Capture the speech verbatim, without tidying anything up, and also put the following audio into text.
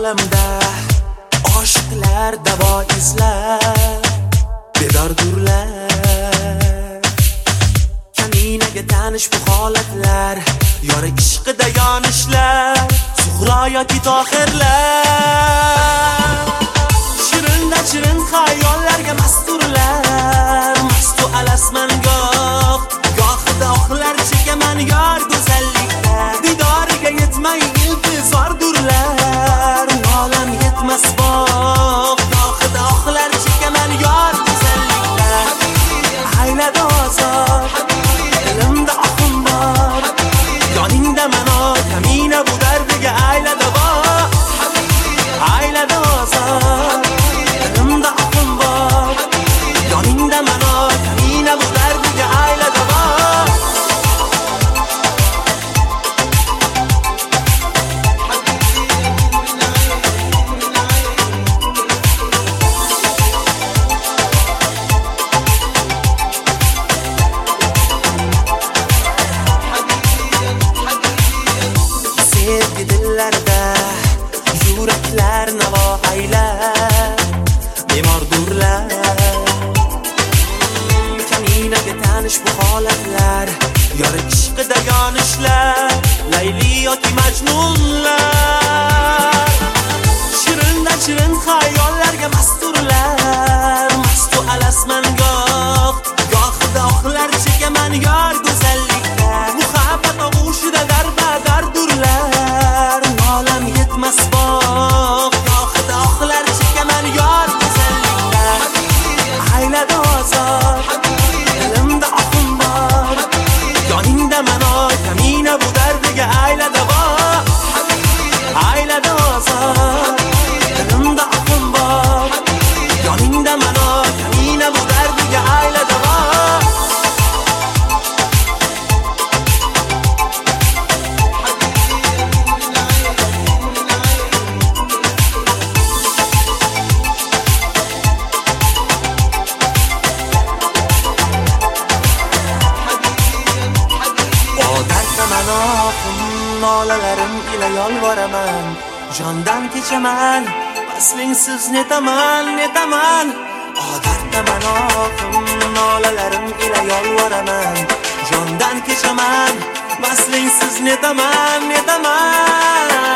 olamda oshiqlar davo izlar, bedordurlar. Kaminaga tanish bu holatlar, yori ishqida yonishlar, Zuhro yoki Tohirlar. Shirinda shirin xayollarga masturlar, mastu alasman goh, gohida oxlar chekaman yor go'zalliklar. Didoriga yetmay iltizordurlar, nolam yetmas bog', gohida oxlar chekaman yor go'zalliklar. Aylada ozor, dilimda oqim bor, yoningda mano kamina bu dardiga aylada bor. Aylada ozor, dilimda oqim bor, yoningda mano kamina bu dardiga aylada bor. Sevgi dillarda yuraklar navo aylar, bemordurlar. Kaminaga tanish bu holatlar, yori ishqida yonishlar, Layli yoki Majnunlar. Shirinda shirin xayollarga masturlar, mastu alasman goh, gohida oxlar chekaman yor go'zalliklar. Muhabbat og'ushida darbadardurlar, nolam yetmas bog', gohida oxlar chekaman yor go'zalliklar. Aylada ozor, dilimda oqim bor, yoningda mano kamina bu dardiga aylada bor. Aylada ozor, dilimda oqim bor, yoningda mano kamina bu dardiga aylada bor. Nolalarim ila yolvoraman, jondan kechaman, vaslingsiz netaman, netaman. Odatda manoqim, nolalarim ila yolvoraman, jondan kechaman, vaslingsiz netaman, netaman.